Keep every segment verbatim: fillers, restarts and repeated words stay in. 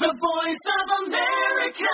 The Voice of America.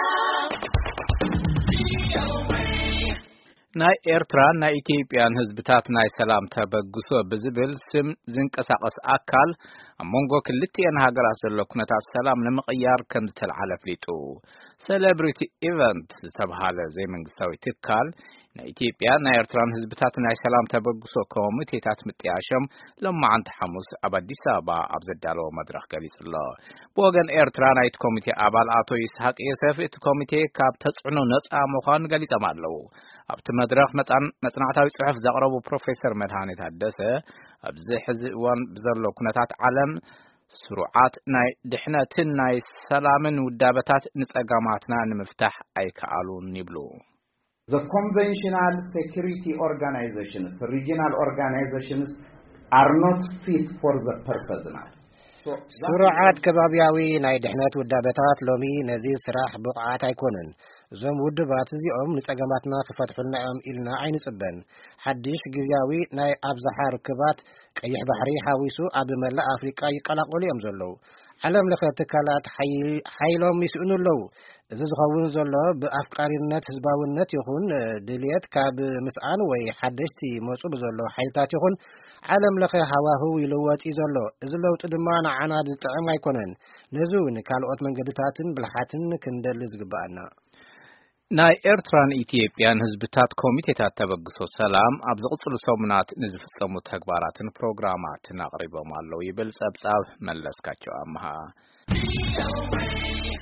ናይ ኤርትራ ናይ ኢትዮጵያን ህዝብታት ናይ ሰላም ተበግሶ ብዝብል ስም ዝንቀሳቀስ አካል አሞንጎ ክልቲአን ሃገራት ዘሎ ኩነታት ሰላም ንምቅያር ከም ዝተልዓለ ፍሊጡ ሴሌብሪቲ ኢቨንት ዝተባሃለ ዘይመንግስታዊ ትካል ናይ ኢትዮጵያ ናይ ኤርትራን ህዝብታት ናይ ሰላም ተበግሶ ኮሚቴታት ምጥያሸም ለማዓንት ሐሙስ ኣብ አዲስ አበባ ኣብ ዘዳለው መድረክ ገሊጽሎ በወገን ኤርትራ ናይ ኮሚቴ አባል አቶ ይስሐቅ የሰፍ እቲ ኮሚቴ ካብ ተጽዕኖ ነፃ መዃን ገሊጾም ኣለው ኣብቲ መድረክ መጽናዕታዊ ጽሑፍ ዘቕረቡ ፕሮፌሰር መድሃኔ ታደሰ ኣብዚ ሕዚ እዋን ብዘሎ ኩነታት ዓለም ስሩዓት ናይ ድሕነትን ናይ ሰላምን ውዳበታት ንጸጋማትና ንምፍታሕ ኣይከኣሉን ይብሉ The conventional security organizations, regional organizations are not fit for the purpose now. ስሩዓት ከባቢያዊ ናይ ድሕነት ውዳበታት ሎሚ ነዚ ስራሕ ብቕዓት ኣይኮነን ዞም ውድባት እዚኦም ንጸገማትና ክፈትሑልና እዮም ኢልና ኣይንጽበን ሓድሽ ግዝያዊ ናይ ኣብዛሓ ርክባት ቀይሕ ባሕሪ ሓዊሱ ኣብ መላእ ኣፍሪቃ ይቀላቀሉ እዮም ዘለው ዓለም ለኸ ትካላት ሓይሎም ይስእኑለው እዚ ዝኸውን ዘሎ ብኣፍቃሪነት ህዝባውነት ይኹን ድልየት ካብ ምስኣን ወይ ሓደሽቲ መፁ ብዘሎ ሓይልታት ይኹን ዓለም ለኸ ሃዋህው ይልወጥ ዘሎ እዚ ለውጥ ድማ ንዓና ዝጥዕም ኣይኮነን ነዚ እውን ካልኦት መንገድታትን ብልሓትን ክንደሊ ዝግባአና ናይ ኤርትራን ኢትዮጵያን ህዝብታት ኮሚቴታት ተበግሶ ሰላም ኣብ ዝቕጽሉ ሰሙናት ንዝፍጸሙ ተግባራትን ፕሮግራማትን ኣቕሪቦም ኣለው ይብል ጸብጻብ መለስካቸው ኣምሃ